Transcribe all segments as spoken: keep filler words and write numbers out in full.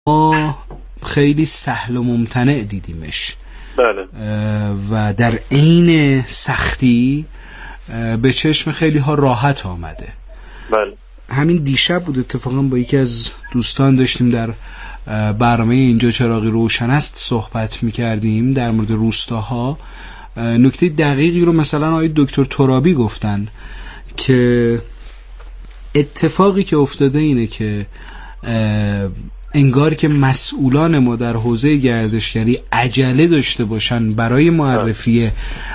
ما خیلی سهل و ممتنع دیدیمش. بله. و در عین سختی به چشم خیلی ها راحت آمده. بله. همین دیشب بود اتفاقا با یکی از دوستان داشتیم در برنامه اینجا چراغی روشن است صحبت میکردیم در مورد روستاها. نکته دقیقی رو مثلا آقای دکتر ترابی گفتن که اتفاقی که افتاده اینه که انگار که مسئولان ما در حوزه گردشگری عجله داشته باشن برای معرفی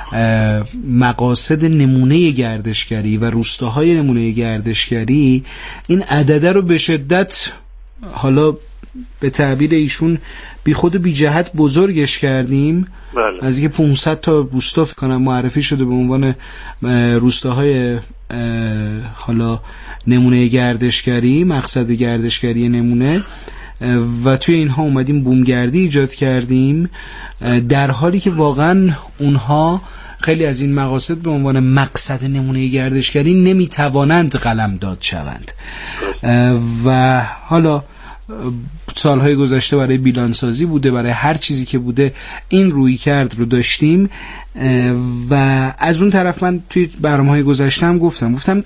مقاصد نمونه گردشگری و روستاهای نمونه گردشگری، این عدده رو به شدت، حالا به تعبیر ایشون، بی خود و بی جهت بزرگش کردیم. بله. از اینکه پانصد تا روستا فکر کنم معرفی شده به عنوان روستاهای حالا نمونه گردشگری، مقصد گردشگری نمونه، و توی اینها اومدیم بومگردی ایجاد کردیم، در حالی که واقعا اونها خیلی از این مقاصد به عنوان مقصد نمونه گردشگری نمیتوانند قلم داد شوند. و حالا سالهای گذشته برای بیلانسازی بوده، برای هر چیزی که بوده این روی کرد رو داشتیم. و از اون طرف من توی برنامه‌های گذشته هم گفتم گفتم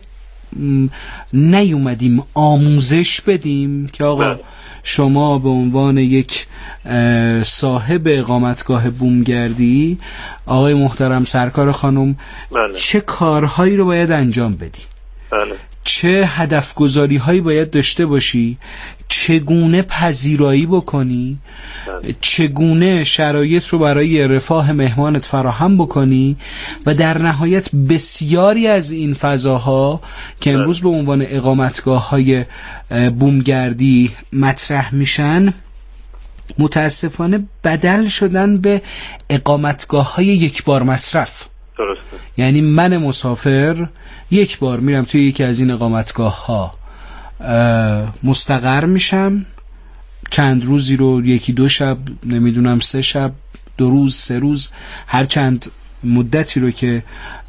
نیومدیم آموزش بدیم که آقا شما به عنوان یک صاحب اقامتگاه بومگردی، آقای محترم سرکار خانم، بله. چه کارهایی رو باید انجام بدی، بله. چه هدف گذاری هایی باید داشته باشی، چگونه پذیرایی بکنی، بله. چگونه شرایط رو برای رفاه مهمانت فراهم بکنی، و در نهایت بسیاری از این فضاها که امروز به عنوان اقامتگاه های بومگردی مطرح میشن متاسفانه بدل شدن به اقامتگاه های یک بار مصرف. درسته. یعنی من مسافر یک بار میرم توی یکی از این اقامتگاه ها، مستقر میشم، چند روزی رو، یکی دو شب، نمیدونم سه شب، دو روز، سه روز، هر چند مدتی رو که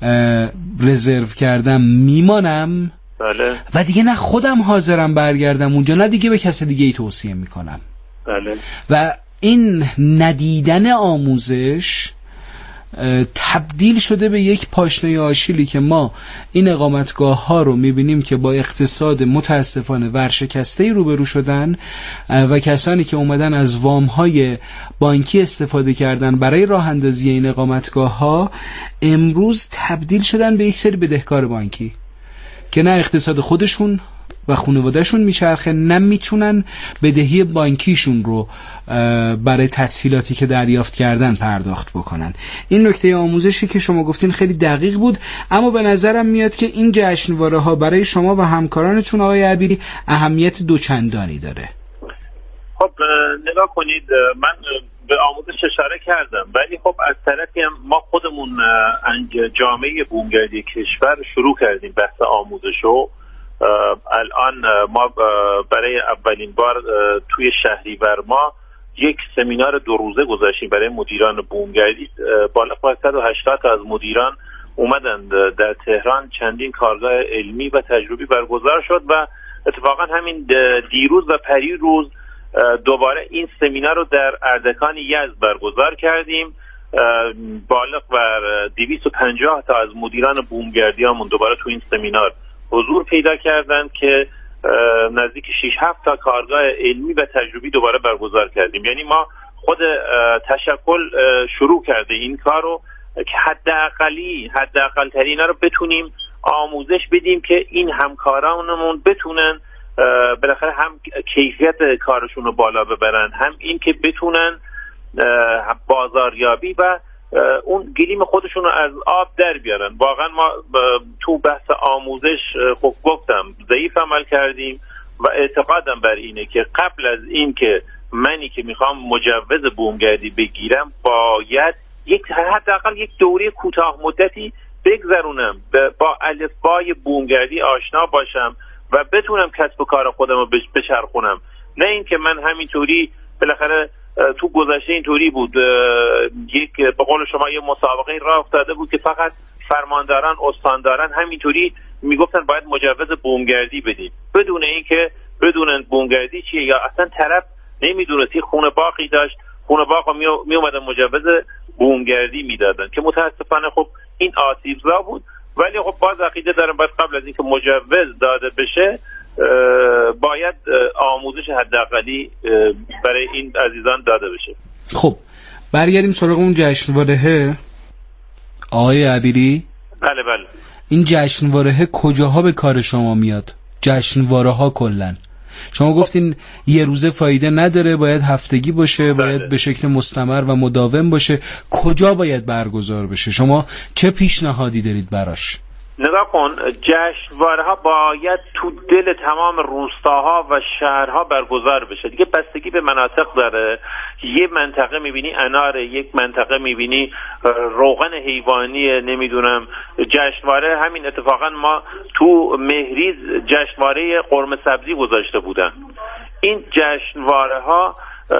رزرو کردم میمانم. بله. و دیگه نه خودم حاضرم برگردم اونجا، نه دیگه به کس دیگه ای توصیه میکنم. بله. و این ندیدن آموزش تبدیل شده به یک پاشنه آشیلی که ما این اقامتگاه ها رو میبینیم که با اقتصاد متاسفانه ورشکسته‌ای روبرو شدن، و کسانی که اومدن از وام های بانکی استفاده کردن برای راه اندازی این اقامتگاه ها امروز تبدیل شدن به یک سری بدهکار بانکی که نه اقتصاد خودشون و خانواده‌شون میچرخه، نه میتونن بدهی بانکیشون رو برای تسهیلاتی که دریافت کردن پرداخت بکنن. این نکته آموزشی که شما گفتین خیلی دقیق بود، اما به نظرم میاد که این جشنواره ها برای شما و همکارانتون آقای عبیری اهمیت دوچندانی داره. خب نگاه کنید، من به آموزش اشاره کردم، ولی خب از طرفی هم ما خودمون جامعه بومگردی کشور شروع کردیم بحث آموزشو. الان ما برای اولین بار توی شهریور ما یک سمینار دو روزه گذاشتیم برای مدیران بومگردی. بالا صد و هشتاد تا از مدیران اومدند در تهران، چندین کارگاه علمی و تجربی برگزار شد و اتفاقا همین دیروز و پریروز دوباره این سمینار رو در اردکان یزد برگزار کردیم. بالغ بر دویست و پنجاه تا از مدیران بومگردی همون دوباره تو این سمینار حضور پیدا کردند که نزدیک شش هفت تا کارگاه علمی و تجربی دوباره برگزار کردیم. یعنی ما خود تشکل شروع کرده این کار رو که حداقلی حداقل ترین رو بتونیم آموزش بدیم که این همکارانمون بتونن بالاخره هم کیفیت کارشون رو بالا ببرن، هم این که بتونن بازاریابی و اون گلیم خودشون رو از آب در بیارن. واقعا ما تو بحث آموزش خب گفتم ضعیف عمل کردیم و اعتقادم بر اینه که قبل از این که منی که میخوام مجوز بومگردی بگیرم باید یک حداقل یک دوره کوتاه مدتی بگذرونم، با الفبای بومگردی آشنا باشم و بتونم کسب و کار خودم رو بچرخونم. نه اینکه من همینطوری بالاخره تو گذشته اینطوری بود، یک به قول شما یه مسابقه راه افتاده بود که فقط فرمانداران استانداران همینطوری میگفتن باید مجوز بومگردی بدید بدون اینکه بدونن بومگردی چیه، یا اصلا طرف نمیدونستی خونه باقی داشت، خونه باغ می اومدن مجوز بومگردی میدادن که متاسفانه خب این آسیبزا بود. ولی خب باز عقیده دارم باید قبل از اینکه مجوز داده بشه باید آموزش حداقلی برای این عزیزان داده بشه. خب برگردیم سراغ اون جشنواره آقای عبیری. بله بله. این جشنواره کجاها به کار شما میاد؟ جشنواره ها کلن شما گفتین یه روزه فایده نداره، باید هفتگی باشه، باید بله. به شکل مستمر و مداوم باشه. کجا باید برگزار بشه؟ شما چه پیشنهادی دارید براش؟ نگاه کن، جشنواره ها باید تو دل تمام روستاها و شهرها برگزار بشه. دیگه بستگی به مناطق داره. یه منطقه میبینی انار، یک منطقه میبینی روغن حیوانی، نمیدونم جشنواره. همین اتفاقا ما تو مهریز جشنواره قرمه سبزی گذاشته بودن. این جشنواره ها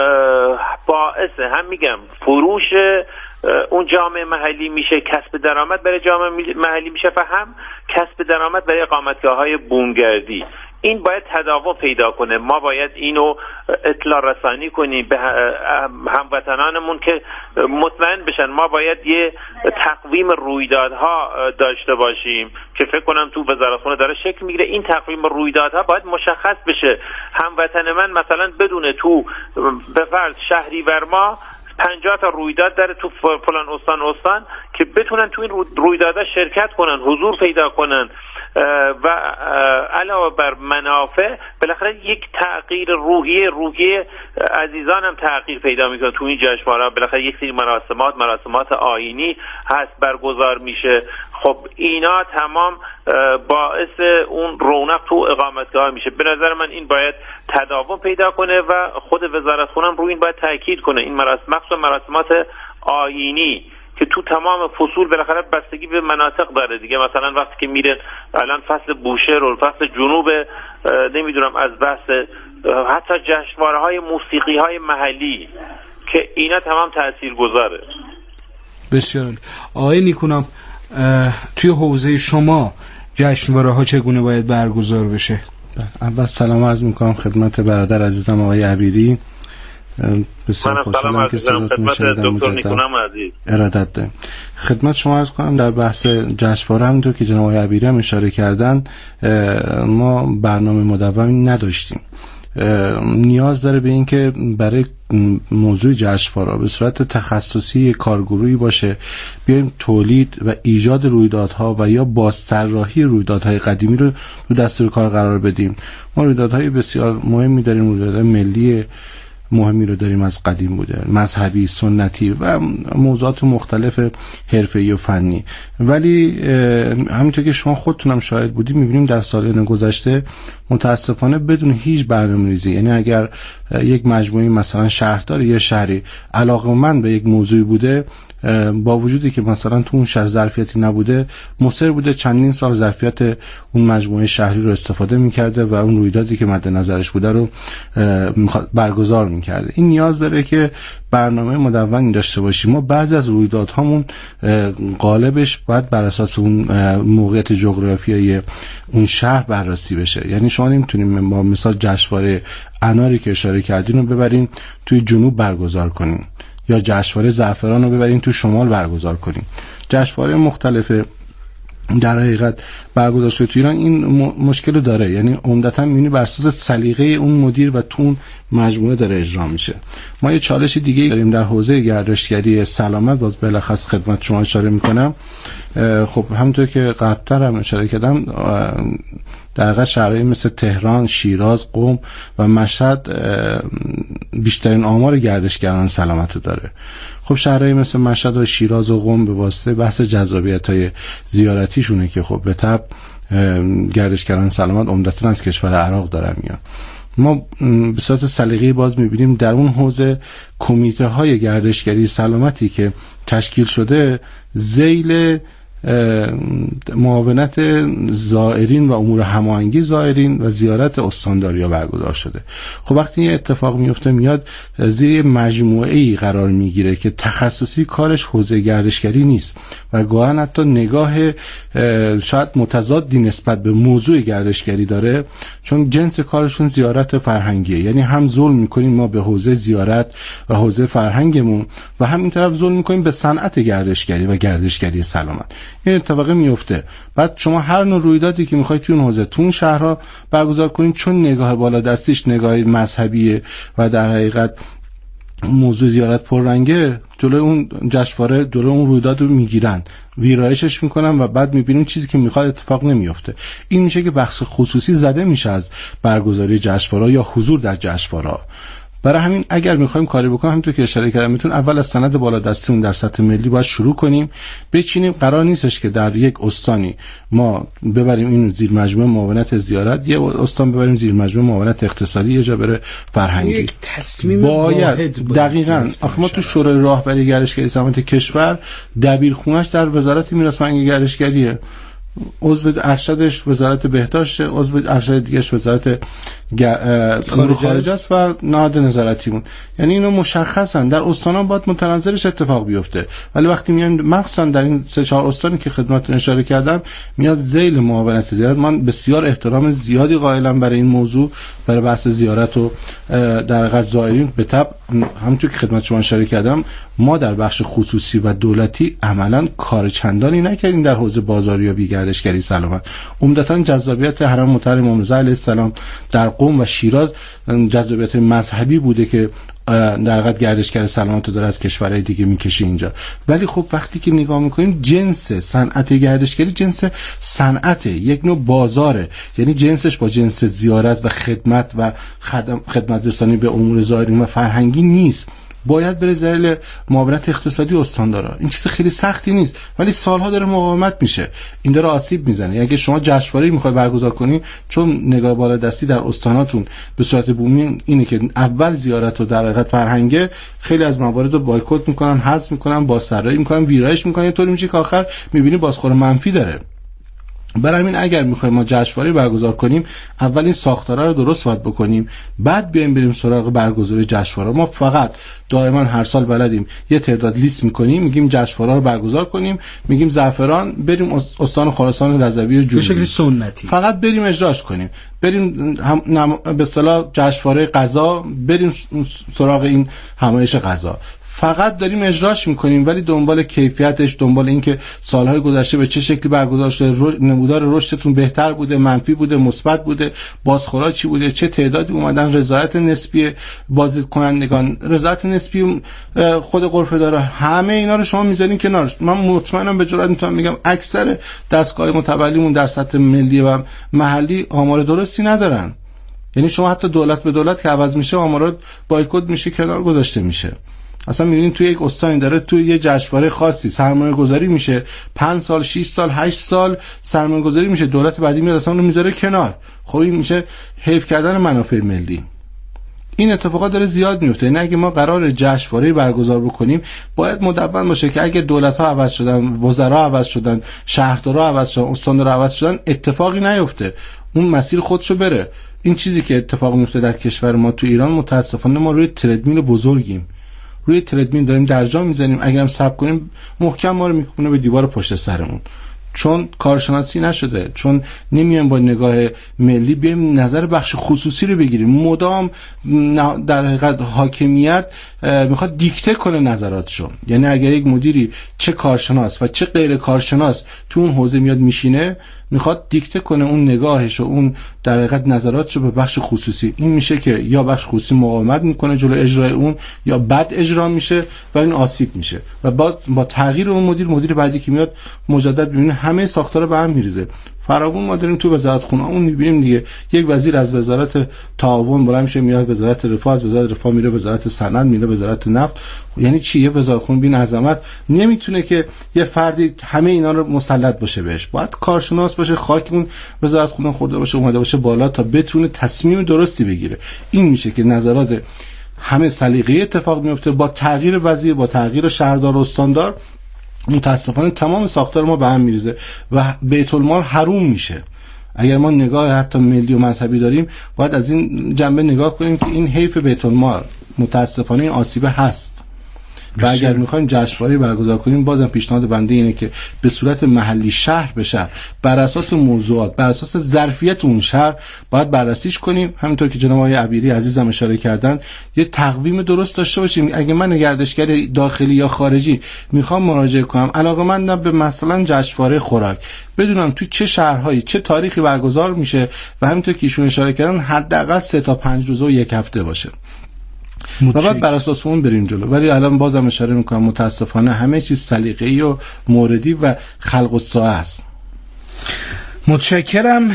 باعث هم میگم فروش اون جامعه محلی میشه، کسب درآمد برای جامعه محلی میشه و هم کسب درآمد برای اقامتگاه‌های بومگردی. این باید تداوم پیدا کنه. ما باید اینو اطلاع رسانی کنیم به هموطنانمون که مطمئن بشن. ما باید یه تقویم رویدادها داشته باشیم که فکر کنم تو وزارتخونه داره شکل میگیره. این تقویم رویدادها باید مشخص بشه. هموطن من مثلا بدونه تو به فرض شهریور ما پنجاه تا رویداد داره تو فلان استان استان که بتونن تو این رویدادها شرکت کنن، حضور پیدا کنن و علاوه بر منافع بالاخره یک تغییر روحیه روحیه عزیزان هم تغییر پیدا میکنه. تو این جشنواره بالاخره یک سری مراسمات مراسمات آیینی هست برگزار میشه. خب اینا تمام باعث اون رونق تو اقامتگاه میشه. به نظر من این باید تداوم پیدا کنه و خود وزارتخونه هم روی این باید تاکید کنه. این مراسم مخصوصا مراسمات آیینی که تو تمام فصول بالاخره بستگی به مناطق داره دیگه. مثلا وقتی که میره الان فصل بوشهر و فصل جنوب، نمیدونم از بحث حتی جشنواره های موسیقی های محلی که اینا تمام تأثیر گذاره. بسیار آقای نیکونام، توی حوزه شما جشنواره ها چگونه باید برگزار بشه؟ اول سلام عرض میکنم خدمت برادر عزیزم آقای عبیری. بسیار خوشحالم که صداتون شنیدم. مجدد ارادت داریم. خدمت شما عرض کنم در بحث جشنواره همونطور که جناب آقای عبیری هم اشاره کردن ما برنامه مداومی نداشتیم. نیاز داره به این که برای موضوع جشنواره به صورت تخصصی کارگروهی باشه، بیایم تولید و ایجاد رویدادها و یا بازطراحی رویدادهای قدیمی رو تو دستور کار قرار بدیم. ما رویدادهای بسیار مهمی داریم، رویدادهای ملی مهمی رو داریم از قدیم بوده، مذهبی، سنتی و موضوعات مختلف حرفه‌ای و فنی. ولی همینطور که شما خودتونم شاهد بودید می‌بینیم در سال‌های گذشته متاسفانه بدون هیچ برنامه‌ریزی، یعنی اگر یک مجموعه مثلا شهردار یا شهری علاقه‌مند به یک موضوعی بوده، با وجودی که مثلا تو اون شهر ظرفیتی نبوده، مصر بوده چندین سال ظرفیت اون مجموعه شهری رو استفاده می‌کرده و اون رویدادی که مد نظرش بوده رو برگزار می‌کرده. این نیاز داره که برنامه مدونی داشته باشیم. ما بعضی از رویدادهامون غالبش باید بر اساس اون موقعیت جغرافیایی اون شهر بررسی بشه. یعنی شما نمیتونیم با مثال جشنواره اناری که اشاره کردین رو ببرین توی جنوب برگزار کنین یا جشنواره زعفران رو ببریم تو شمال برگزار کنیم. جشنواره مختلف در حقیقت برگزار شده تو ایران این مشکل رو داره، یعنی عمدتاً می‌بینی بر اساس سلیقه اون مدیر و تو اون مجموعه داره اجرا میشه. ما یه چالش دیگه داریم در حوزه گردشگری سلامت، باز بالاخص خدمت شما اشاره میکنم. خب همونطور که قبل‌تر هم اشاره کردم در واقع شهرهای مثل تهران، شیراز، قم و مشهد بیشترین آمار گردشگران سلامت رو داره. خب شهرهای مثل مشهد و شیراز و قم به واسطه بحث جذابیت‌های زیارتیشونه که خب به تبع گردشگران سلامت عمدتاً از کشور عراق دارن میان. ما به صورت سلیقه‌ای باز می‌بینیم در اون حوزه کمیته های گردشگری سلامتی که تشکیل شده ذیل معاونت زائرین و امور هماهنگی زائرین و زیارت استانداریا برگزار شده. خب وقتی این اتفاق میفته میاد زیر مجموعه‌ای قرار میگیره که تخصصی کارش حوزه گردشگری نیست و گاهن حتی نگاه شاید متضادی نسبت به موضوع گردشگری داره، چون جنس کارشون زیارت فرهنگیه. یعنی هم ظلم میکنیم ما به حوزه زیارت و حوزه فرهنگمون و هم این طرف ظلم میکنیم به صنعت گردشگری و گردشگری سلامت. این اتفاق میفته. بعد شما هر نوع رویدادی که میخواید توی اون حوزه تو اون شهرها برگزار کنین، چون نگاه بالا دستیش نگاه مذهبیه و در حقیقت موضوع زیارت پررنگه، جلوی اون جشنواره جلوی اون رویداد رو میگیرن، ویرایشش میکنن و بعد میبینیم چیزی که میخواد اتفاق نمیفته. این میشه که بخش خصوصی زده میشه از برگزاری جشنواره یا حضور در جشنواره. برای همین اگر میخوایم کاری بکنیم، همونطور که اشاره کردم، میتون اول از سند بالا دستیمون در سطح ملی باید شروع کنیم بچینیم. قرار نیستش که در یک استانی ما ببریم اینو زیر مجموعه معاونت زیارت، یه استان ببریم زیر مجموعه معاونت اقتصادی، یه جا بره فرهنگی. یک تصمیم باید دقیقاً. آخه ما تو شورای راهبری گردشگری سلامت کشور دبیرخونه‌اش در وزارت میراث فرهنگی گردشگریه، عضو ارشدش وزارت بهداشت، عضو ارشد دیگه‌اش وزارت امور خارجه است و نهاد نظارتیمون. یعنی اینو مشخصا در استان‌ها باید متنظرش اتفاق بیفته. ولی وقتی میایم مخصوصا در این سه چهار استانی که خدمتتون اشاره کردم میاد ذیل معاونت زیارت، من بسیار احترام زیادی قائلم برای این موضوع، برای بحث زیارت و در حقیقت زائرین. به تبع همونطور که خدمت شما اشاره کردم ما در بخش خصوصی و دولتی عملاً کار چندانی نکردیم در حوزه بازاریابی گردشگری سلامت. عمدتاً جذابیت حرم محترم امام رضا علیه السلام در قم و شیراز جذابیت مذهبی بوده که در حقیقت گردشگر سلامت رو داره از کشورهای دیگه میکشه اینجا. ولی خب وقتی که نگاه میکنیم جنس صنعت گردشگری جنس صنعت یک نوع بازاره، یعنی جنسش با جنس زیارت و خدمت و خدمت رسانی به امور زائرین و فرهنگی نیست. باید بره ذیل معاونت اقتصادی استاندارا. این چیز خیلی سختی نیست ولی سالها داره مقاومت میشه، این داره آسیب میزنه. اگه شما جشنواره میخوای برگزار کنی، چون نگاه بالا دستی در استاناتون به صورت بومی اینه که اول زیارت و در حقیقت فرهنگه، خیلی از موارد رو بایکوت میکنن، حذف میکنن، بازطراحی میکنن، ویرایش میکنن، یه طوری میشه که آخر میبینی بازخور منفی داره. برای همین اگر میخوایم ما جشنواره برگزار کنیم، اول این ساختارا رو درست باید بکنیم، بعد بیایم بریم سراغ برگزاری جشنواره. ما فقط دائما هر سال بلدیم یه تعداد لیست میکنیم، میگیم جشنواره رو برگزار کنیم، میگیم زعفران بریم استان خراسان رضوی و جنوبی، به شکل سنتی فقط بریم اجراش کنیم، بریم هم نم... به اصطلاح جشنواره غذا بریم سراغ این همایش غذا، فقط داریم اجراش میکنیم ولی دنبال کیفیتش، دنبال اینکه سالهای گذشته به چه شکلی برگزار شده، نمودار رشدتون بهتر بوده، منفی بوده، مثبت بوده، بازخورا چی بوده، چه تعدادی اومدن، رضایت نسبی بازدیدکنندگان، رضایت نسبی خود غرفه داره، همه اینا رو شما میذارین کنار. من مطمئنم به جرئت میتونم بگم اکثر دستگاه متولیمون در سطح ملی و محلی آمار درستی ندارن. یعنی شما حتی دولت به دولت که عوض میشه آمارات بایکوت میشه، کنار گذاشته میشه. اصلا میبینید توی یک استانی داره توی یه جشنواره خاصی سرمایه گذاری میشه، پنج سال، شش سال، هشت سال سرمایه گذاری میشه، دولت بعدی میاد اصلا رو میذاره کنار. خب این میشه حیف کردن منافع ملی. این اتفاقات داره زیاد میفته. یعنی اگه ما قرار جشنواره برگزار بکنیم باید مدون باشه که اگه دولت ها عوض شدن، وزرا عوض شدن، شهردارا عوض شدن، استاندارا عوض شدن، اتفاقی نیفته، اون مسیر خودشو بره. این چیزی که اتفاق میفته در کشور ما تو ایران، متاسفانه ما روی تردمیل بزرگیم، روی تردمیل داریم درجا میزنیم، اگرم صبر کنیم محکم ما رو میکنه به دیوار پشت سرمون، چون کارشناسی نشده، چون نمیایم با نگاه ملی بیایم نظر بخش خصوصی رو بگیریم. مدام در حقیقت حاکمیت میخواد دیکته کنه نظراتشو. یعنی اگر یک مدیری چه کارشناس و چه غیر کارشناس تو اون حوزه میاد میشینه، میخواد دیکته کنه اون نگاهش و اون در حقیقت نظراتشو به بخش خصوصی. این میشه که یا بخش خصوصی مقاومت میکنه جلو اجرای اون، یا بد اجرا میشه و این آسیب میشه و با با تغییر اون مدیر مدیر بعدی که میاد مجدد ببینه همه ساختارا به هم میریزه. فراوون ما داریم تو وزارت خونه اون میبینیم دیگه، یک وزیر از وزارت تعاون بلند میشه میاد وزارت رفاه، از وزارت رفاه میره وزارت صنعت، میره وزارت نفت. یعنی چی؟ یه وزارت خونه بین عظمت نمیتونه که یه فردی همه اینا رو مسلط باشه بهش، باید کارشناس باشه، خاک اون وزارت خونه خورده باشه، اومده باشه بالا تا بتونه تصمیم درستی بگیره. این میشه که نظرات همه سلیقه‌ای اتفاق میفته. با تغییر وزیر، با تغییر شهردار و استاندار، متاسفانه تمام ساختار ما به هم میریزه و بیت المال حروم میشه. اگر ما نگاه حتی ملی و مذهبی داریم باید از این جنبه نگاه کنیم که این حیف بیت المال، متاسفانه این آسیبه هست. و اگر میخوایم جشنواره برگزار کنیم بازم پیشنهاد بنده اینه که به صورت محلی، شهر به شهر، بر اساس موضوعات، بر اساس ظرفیت اون شهر باید بررسیش کنیم. همینطور که جناب آقای عبیری عزیزم اشاره کردن یه تقویم درست داشته باشیم. اگه من گردشگر داخلی یا خارجی میخوام مراجعه کنم، علاقه‌مندم به مثلا جشنواره خوراک، بدونم توی چه شهرهایی چه تاریخی برگزار میشه و همینطور که ایشون اشاره کردن حداقل سه تا پنج روزه و یک هفته باشه و بعد بر اساس اون بریم جلو. ولی الان بازم اشاره میکنم متاسفانه همه چیز سلیقه‌ای و موردی و خلق الساعه است. متشکرم.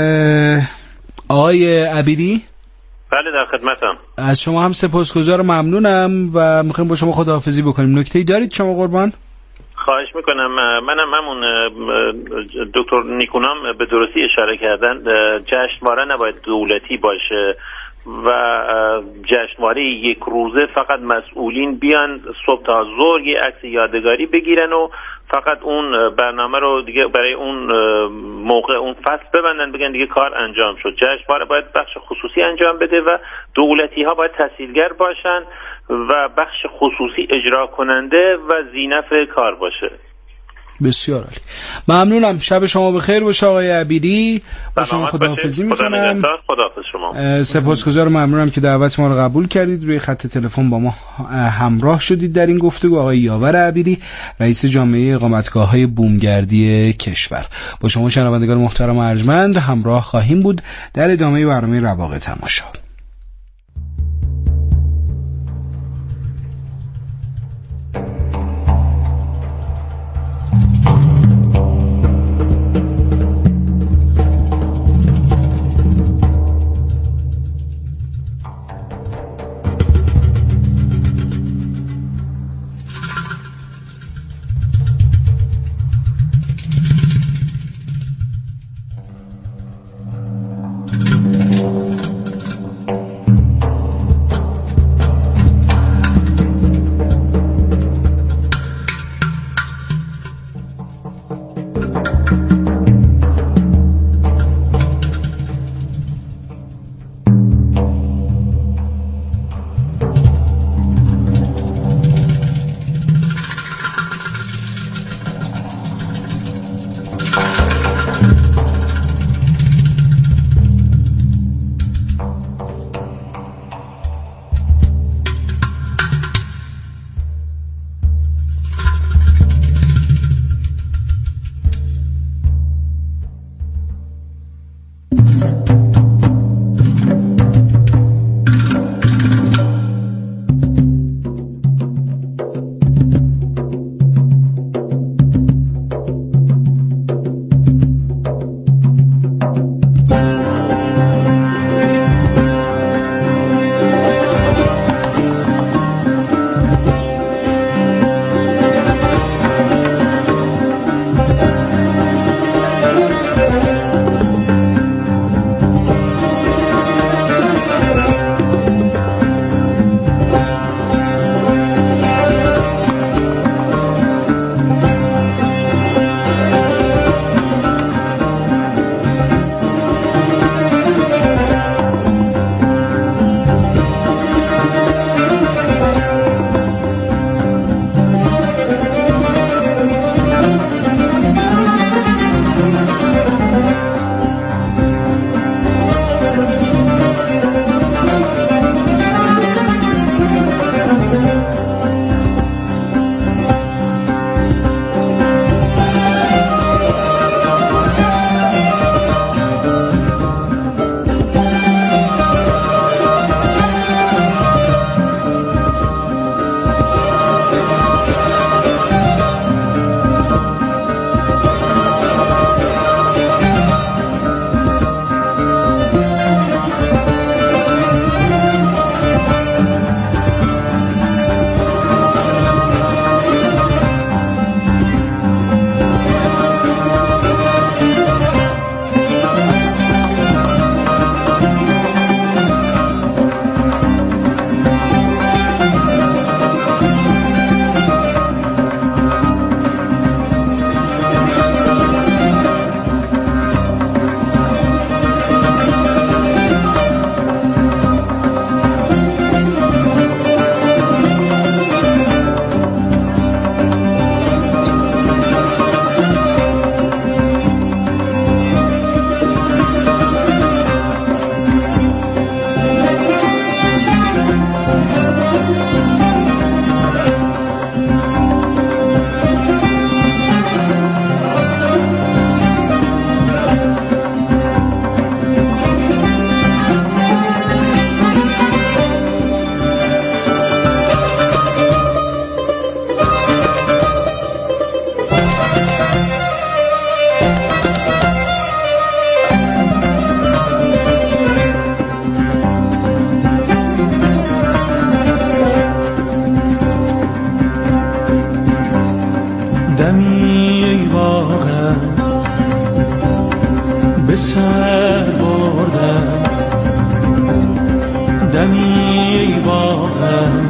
آقای عبیری. بله در خدمتم. از شما هم سپاسگزار و ممنونم و میخوایم با شما خداحافظی بکنیم. نکته‌ای دارید شما قربان؟ خواهش میکنم. منم همون دکتر نیکونام به درستی اشاره کردن، جشنواره نباید دولتی باشه و جشنواره یک روزه فقط مسئولین بیان صبح تا ظهر یه عکس یادگاری بگیرن و فقط اون برنامه رو دیگه برای اون موقع اون فصل ببندن بگن دیگه کار انجام شد. جشنواره باید بخش خصوصی انجام بده و دولتی ها باید تسهیلگر باشن و بخش خصوصی اجرا کننده و ذینفع کار باشه. بسیار عالی. ممنونم. شب شما بخیر باشه آقای عبیری. با شما خداحافظی میکنم. خداحافظ شما. سپاسگزارم، ممنونم که دعوت ما رو قبول کردید. روی خط تلفن با ما همراه شدید در این گفتگو آقای یاور عبیری، رئیس جامعه اقامتگاه‌های بومگردی کشور. با شما شنوندگان محترم و ارجمند همراه خواهیم بود در ادامه برنامه رواق تماشا.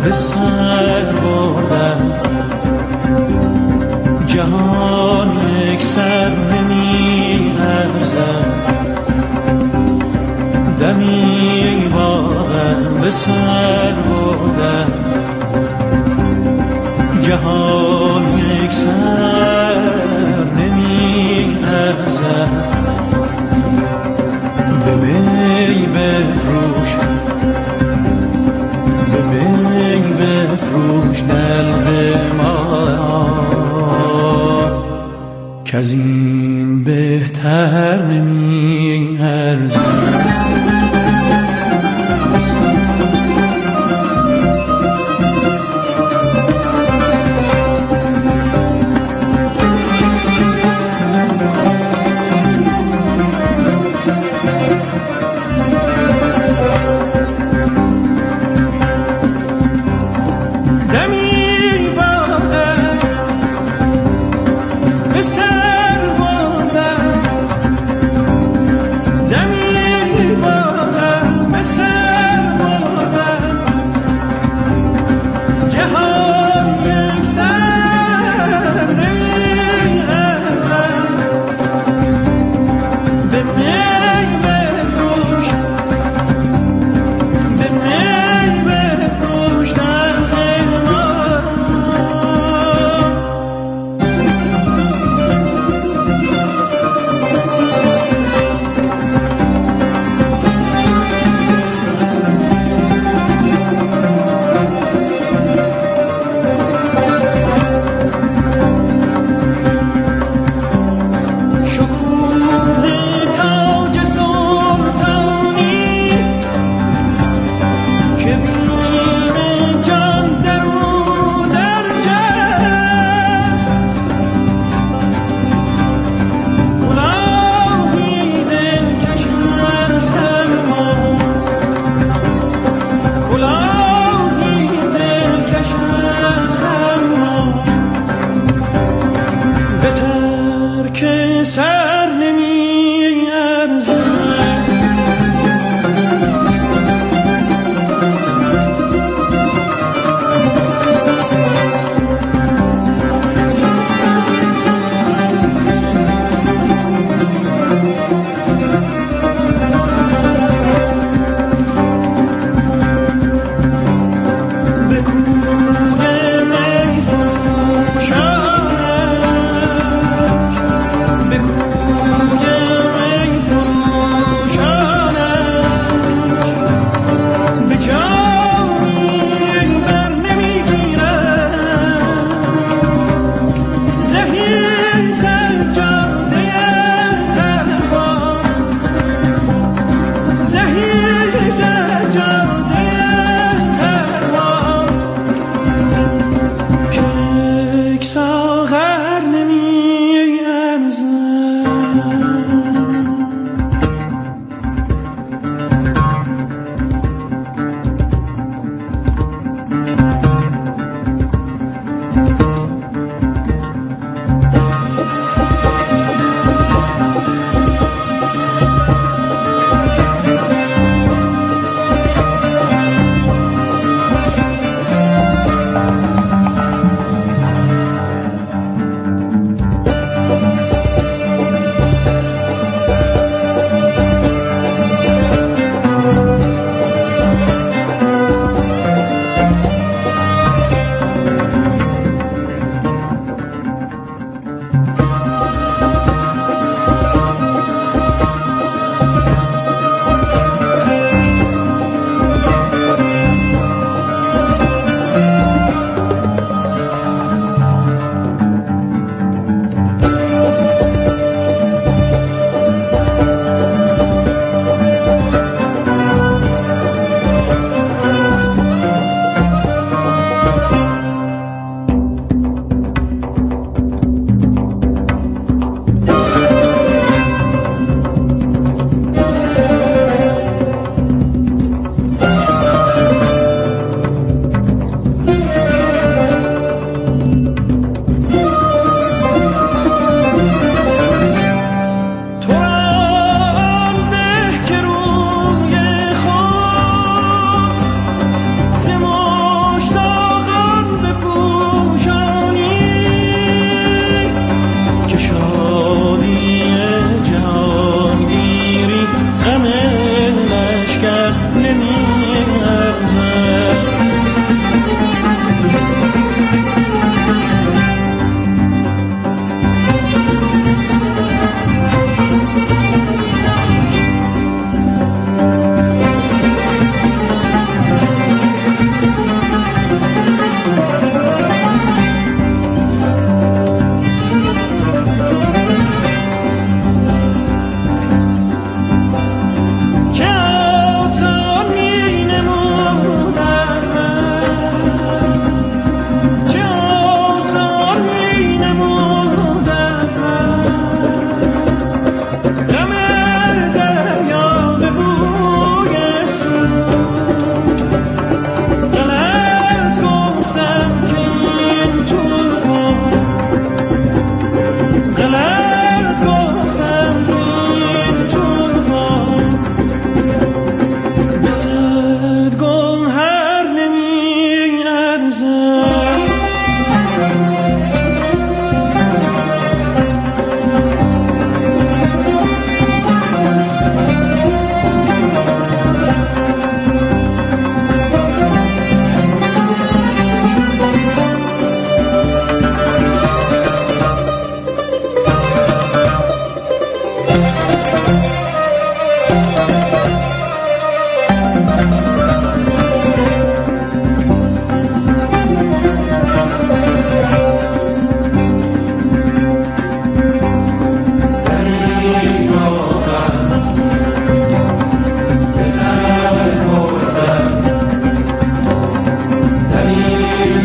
به سر بردم، جهان یک سر نمی ارزد، دمی واقع به سر بردم، جهان یک سر نمی ارزد، به می بفروش، به می بفروش دلق ما، که از این بهتر نمی ارزد.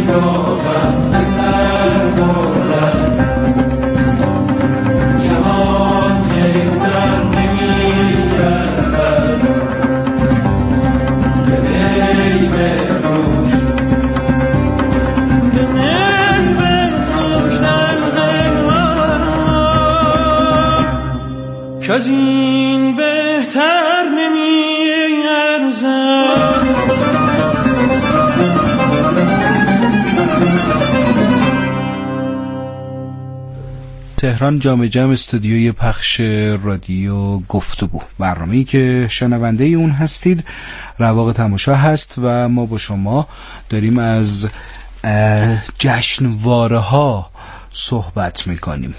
از این بهتر نمی‌ارزد. تهران جام جم استودیوی پخش رادیو گفتگو، برنامه‌ای که شنونده اون هستید رواق تماشا هست و ما با شما داریم از جشنواره ها صحبت میکنیم.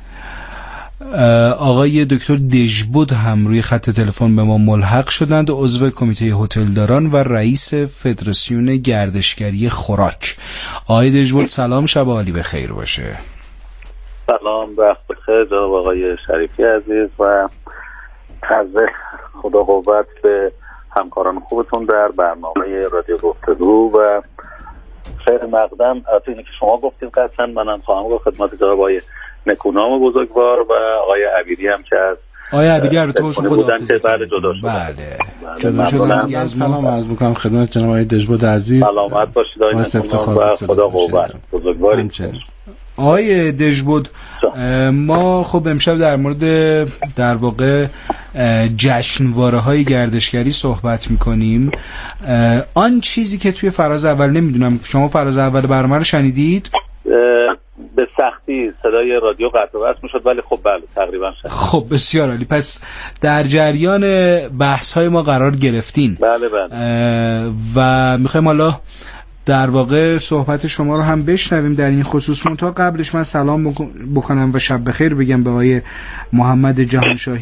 آقای دکتر دژبود هم روی خط تلفن به ما ملحق شدند، عضو کمیته هتلداران و رئیس فدراسیون گردشگری خوراک. آقای دژبود سلام، شب عالی بخیر باشه. سلام، وقت بخیر جناب آقای شریفی عزیز و عرض خدا قوت به همکاران خوبتون در برنامه رادیو گفتگو و خیر مقدم. از اینی که شما گفتید قطعا منم خواهم گفت خدمت جناب آقای نکونام بزرگوار و آقای عبیری هم که از آقای عبیری البته باشون خداحافظی بله جدا شدن. بله جدا شدن. سلام عرض می‌کنم خدمت جناب آقای دژبود عزیز. سلامت باشید آقای نکونام و خدا قوت بزرگواری. آقای دژبود، ما خب امشب در مورد در واقع جشنواره های گردشگری صحبت میکنیم. آن چیزی که توی فراز اول، نمیدونم شما فراز اول برنامه رو شنیدید؟ به سختی صدای رادیو قطع و وصل میشد ولی خب بله تقریبا شد. خب بسیار عالی، پس در جریان بحث های ما قرار گرفتین. بله بله. و میخوایم حالا در واقع صحبت شما رو هم بشنویم در این خصوص. منتها قبلش من سلام بکنم و شب بخیر بگم به آقای محمد جهانشاهی